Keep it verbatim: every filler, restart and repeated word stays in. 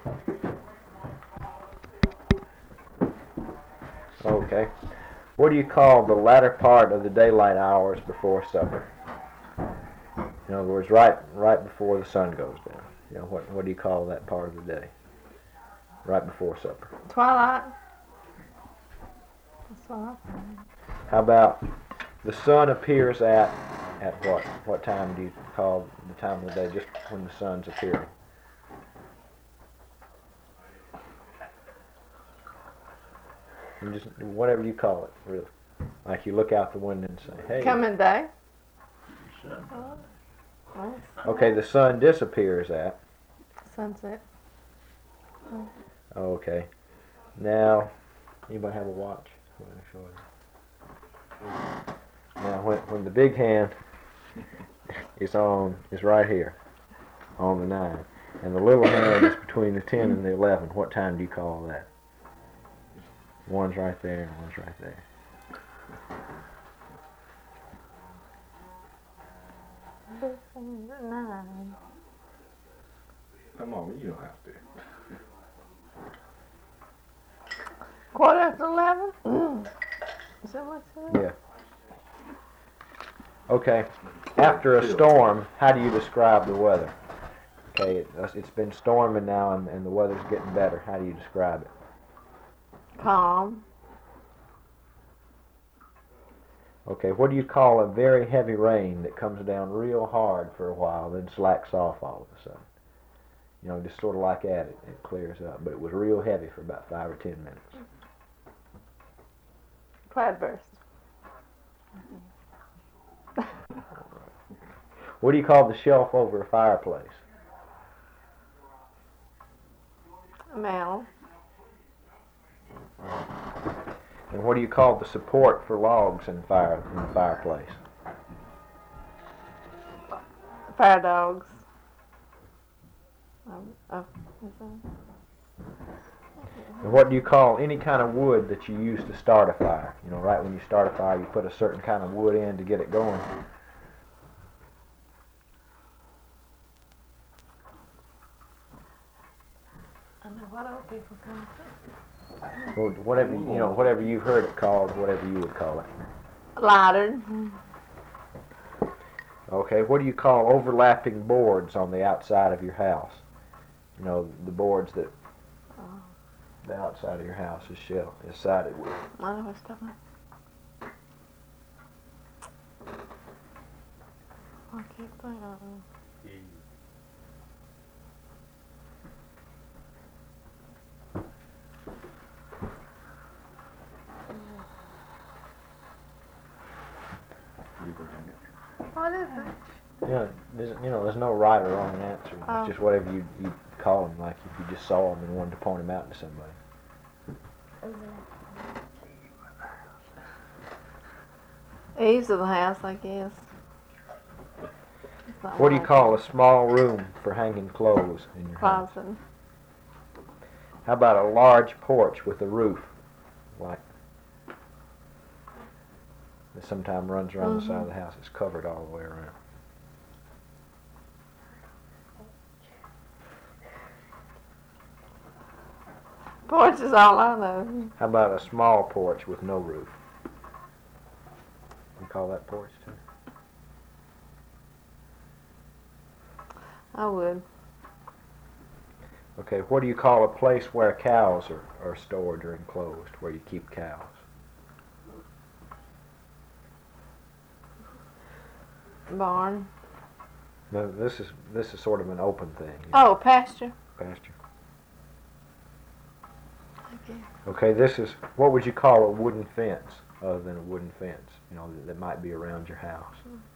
Okay. What do you call the latter part of the daylight hours before supper? In other words, right right before the sun goes down. You know, what what do you call that part of the day? Right before supper. Twilight. That's what I think. How about the sun appears at at what? What time do you call the time of the day just when the sun's appearing? And just whatever you call it, really. Like you look out the window and say, hey. Coming day. Okay, the sun disappears at. Sunset. Okay. Now, anybody have a watch? Now, when when the big hand is on, is right here, on the nine, and the little hand is between the ten and the eleven, what time do you call that? One's right there and one's right there. Nine. Come on, you don't have to. Quarter after eleven? Mm. Is that what it said? Yeah. Okay. After a storm, how do you describe the weather? Okay, it, it's been storming now and, and the weather's getting better. How do you describe it? Calm. Okay, what do you call a very heavy rain that comes down real hard for a while, then slacks off all of a sudden? You know, just sort of like that, it, it clears up. But it was real heavy for about five or ten minutes. Cloudburst. What do you call the shelf over a fireplace? Mantle. And what do you call the support for logs in fire in the fireplace? Fire dogs. Um, oh, is that? And what do you call any kind of wood that you use to start a fire? You know, right when you start a fire, you put a certain kind of wood in to get it going. I know what old people come to. Well, whatever you know, whatever you've heard it called, whatever you would call it. Lighter. Okay, what do you call overlapping boards on the outside of your house? You know, the boards that Oh, the outside of your house is shell is sided with. I know what's talking about. I can't think of it. What is it? You know, there's, you know, there's no right or wrong answer. It's Oh. just whatever you you call them. Like if you just saw them and wanted to point them out to somebody. Eaves of the house, I guess. It's not What do you like call a small room for hanging clothes in your house? Closet. How about a large porch with a roof, like that sometimes runs around the side of the house? It's covered all the way around. Porch is all I know. How about a small porch with no roof? You call that porch too? I would. Okay, what do you call a place where cows are, are stored or enclosed, where you keep cows? Barn. No, this is this is sort of an open thing. you know, Oh, pasture. pasture. Okay. Okay, this is, what would you call a wooden fence other than a wooden fence, you know, that, that might be around your house?